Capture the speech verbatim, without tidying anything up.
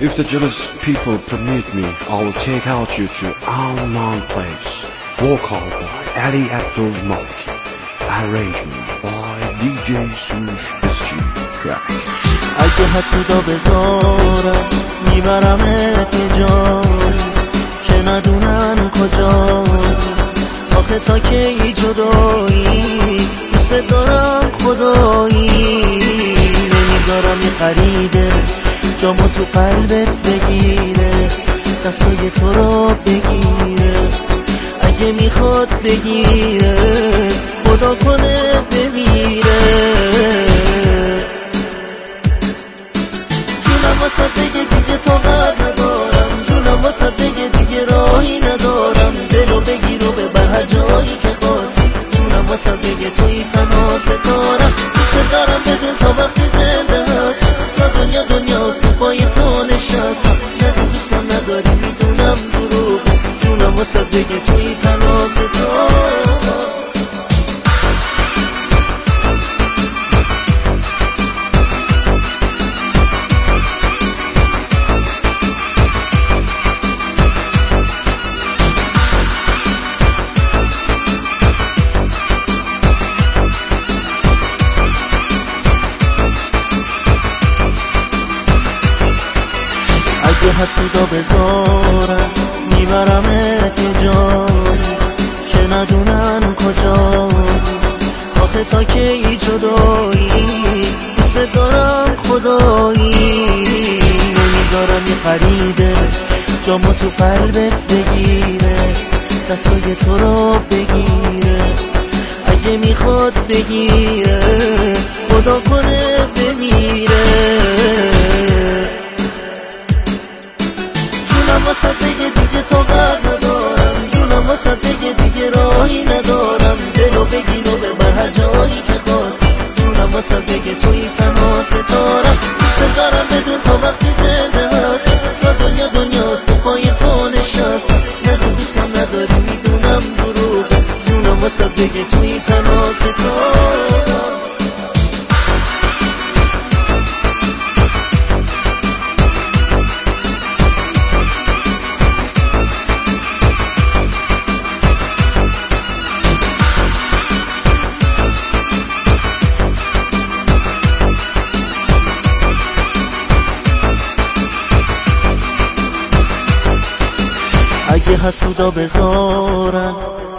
If the jealous people permit me, I will take out you to unknown place. Walk Hard by Ali Abdul Malki. Arrangement by دی جی Sush اس جی Crack. اگه حسودا بذارم میبرمت یه جایی که ندونن کجایی. آخه تا کی جدایی دوست دارم خدایی. نمیذارم یه غریبه جامو تو قلبت بگیره، دستای تو رو بگیره. اگه میخواد بگیره خدا کنه بمیره. جونم واسه بگه دیگه طاقت ندارم، جونم واسه بگه دیگه راهی ندارم. دلو بگیر و ببر هر جایی که خواستی. جونم واسه بگه توی تنها ستارم. دوست دارم بدون تا وقتی زنده هستم، تا دنیا دنیاست تو پای تو نشستم. ندو دوستم نداری میدونم دروغ، جونم واسه بگه توی تنها ستارم. اگه حسودا بذارم میبرمت یه جایی که ندونن کجایی. آخه تا کی جدایی دوست دارم خدایی. نمیذارم یه غریبه جامو تو قلبت بگیره، دستای تو رو بگیره. اگه میخواد بگیره خدا کنه بمیره. جونم واسه بگه دیگه طاقت ندارم، جونم واسه بگه دیگه راهی ندارم. دلو بگیر و ببر هر جایی که خواستی. جونم واسه بگه توی تنها ستارم. دوست دارم بدون تا وقتی زنده هستم، تا دنیا دنیاست تو پای تو نشستم. ندو دوستم نداری میدونم دروغه، جونم واسه بگه توی تنها ستارم. اگه حسودا بذارن